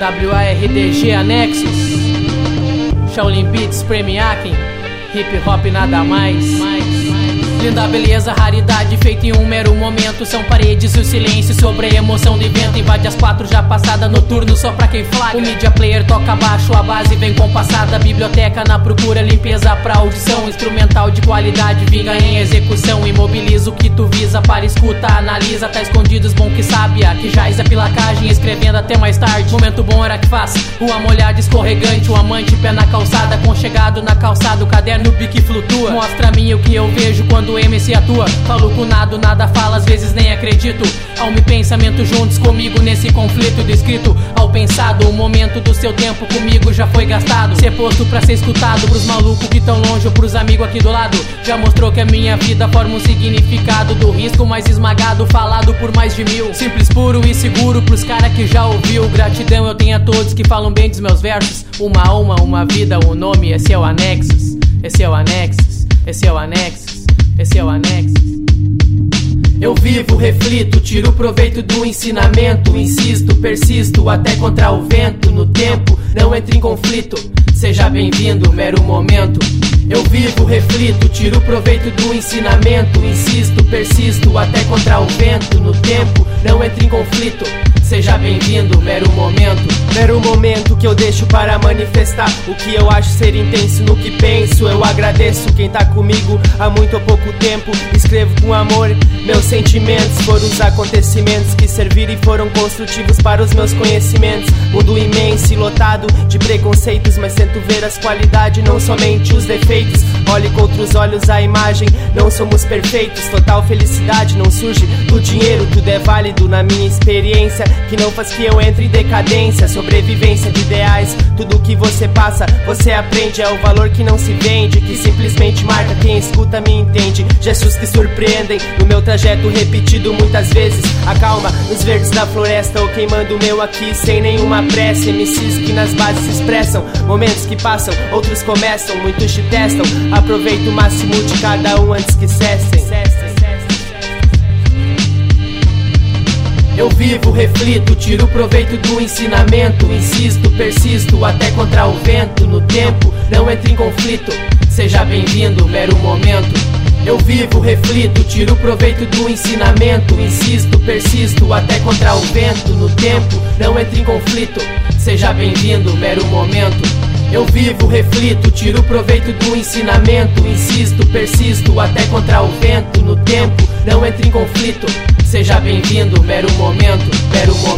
WARDG Anexos, Shaolin Beats, Premiakin, hip hop nada mais. Linda beleza, raridade, feita em um mero momento. São paredes e o silêncio sobre a emoção do evento. Invade as 4 já passada, noturno só pra quem flagra. O media player toca baixo, a base vem compassada. Biblioteca na procura, limpeza pra audição. Instrumental de qualidade, vinga em execução. Imobiliza o que tu visa, para escuta, analisa. Tá escondidos, bom que sábia, que jaz a pilacagem. Escrevendo até mais tarde, momento bom era que faz. Uma molhada escorregante, o amante pé na calçada. Conchegado na calçada, o caderno bique flutua. Mostra a mim o que eu vejo quando o MC atua. Falo com nada fala, às vezes nem acredito. Alma e pensamento juntos comigo nesse conflito descrito ao pensado. O momento do seu tempo comigo já foi gastado. Ser posto pra ser escutado pros malucos que tão longe ou pros amigos aqui do lado. Já mostrou que a minha vida forma um significado do risco mais esmagado, falado por mais de 1000. Simples, puro e seguro pros cara que já ouviu. Gratidão eu tenho a todos que falam bem dos meus versos. Uma alma, uma vida, o nome, esse é o Anexos. Esse é o Anexos, esse é o Anexos, esse é o Anexos. Eu vivo, reflito, tiro proveito do ensinamento. Insisto, persisto, até contra o vento. No tempo, não entre em conflito. Seja bem-vindo, mero momento. Eu vivo, reflito, tiro proveito do ensinamento. Insisto, persisto, até contra o vento. No tempo, não entre em conflito. Seja bem-vindo, mero momento. Mero momento que eu deixo para manifestar o que eu acho ser intenso no que penso. Eu agradeço quem tá comigo há muito ou pouco tempo. Escrevo com amor meus sentimentos. Foram os acontecimentos que serviram e foram construtivos para os meus conhecimentos. Mundo imenso e lotado de preconceitos, mas tento ver as qualidades, não somente os defeitos. Olhe com outros olhos a imagem, não somos perfeitos. Total felicidade não surge do dinheiro, tudo é válido na minha experiência, que não faz que eu entre em decadência. Sobrevivência de ideais, tudo que você passa, você aprende. É o valor que não se vende, que simplesmente marca quem escuta me entende. Gestos que surpreendem no meu trajeto repetido muitas vezes. A calma nos verdes da floresta, ou queimando o meu aqui sem nenhuma pressa. MCs que nas bases se expressam, momentos que passam, outros começam, muitos te testam. Aproveita o máximo de cada um antes que cessem. Eu vivo, reflito, tiro proveito do ensinamento. Insisto, persisto, até contra o vento. No tempo, não entre em conflito. Seja bem-vindo, mero momento. Eu vivo, reflito, tiro proveito do ensinamento. Insisto, persisto, até contra o vento. No tempo, não entre em conflito. Seja bem-vindo, mero momento. Eu vivo, reflito, tiro proveito do ensinamento. Insisto, persisto, até contra o vento. No tempo, não entre em conflito. Seja bem-vindo, mero momento, mero momento.